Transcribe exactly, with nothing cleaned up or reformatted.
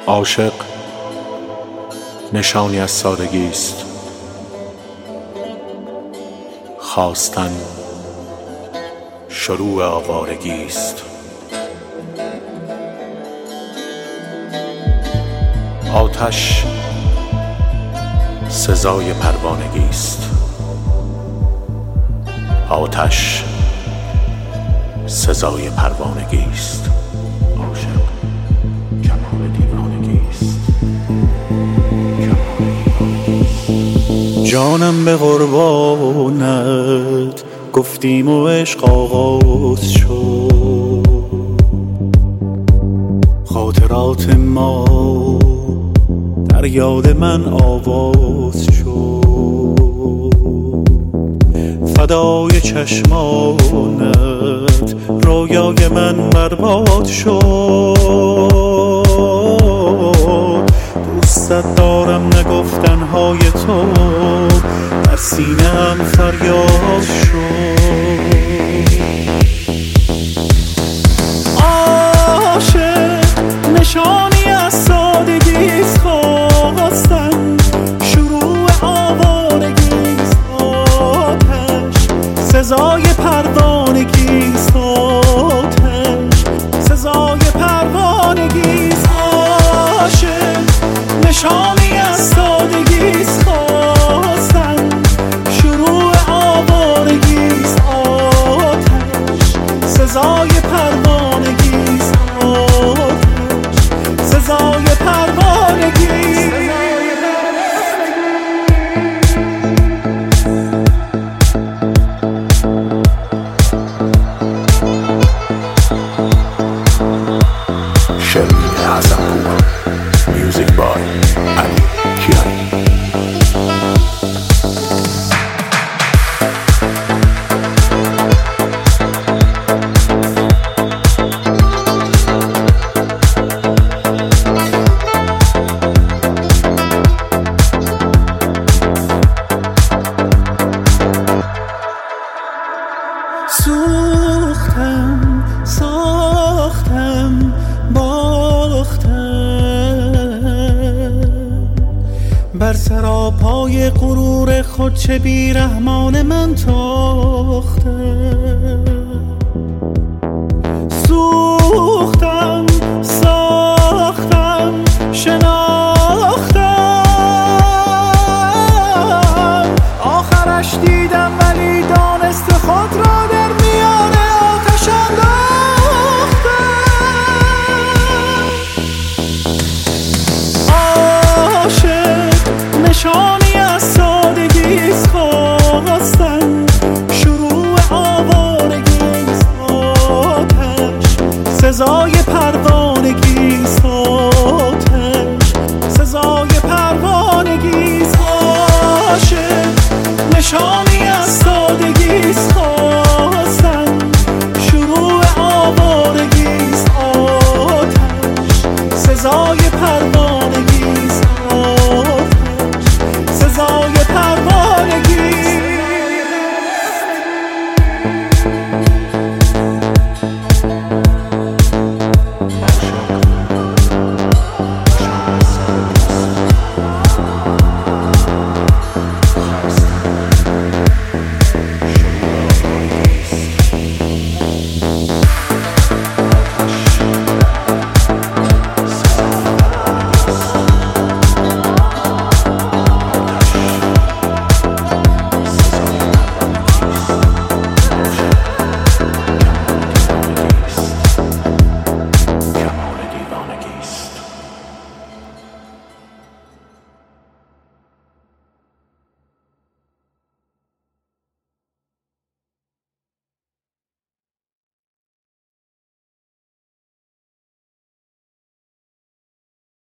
عاشق نشانی از سادگی است، خواستن شروع آوارگی است. آتش سزای پروانگی است، آتش سزای پروانگی است. عاشق کمال دیوانگی است. جانم به قربانت گفتیم و عشق آغاز شد، خاطرات ما در یاد من آواز شد، فدای چشمانت رویای من برباد شد. دوستت دارم نگفتنهای تو در سینه‌ام فریاد شد. عاشق نشانی از سادگیست، خواستن شروع آوارگیست. آتش سزای پروانگیست، آتش سزای پروانگیست. عاشق نشانی از سادگیست، خواستن شروع آوارگیست. آتش سزای پروانگیست، آتش سزای پروانگیست. شمیم حسن‌پور، میوزیک بای علی کیانی. سوختم ساختم باختم، بر سراپای غرور خود چه بیرحمان من تاختم. سوختم ساختم شناختم، آخرش دیدم ولی دانست خود را در میان آتش انداختم. عاشق نشانی از سادگیست، خواستن شروع آوارگیست. آتش سزای پروانگیست، آتش سزای پروانگیست. عاشق نشانی از سادگیست.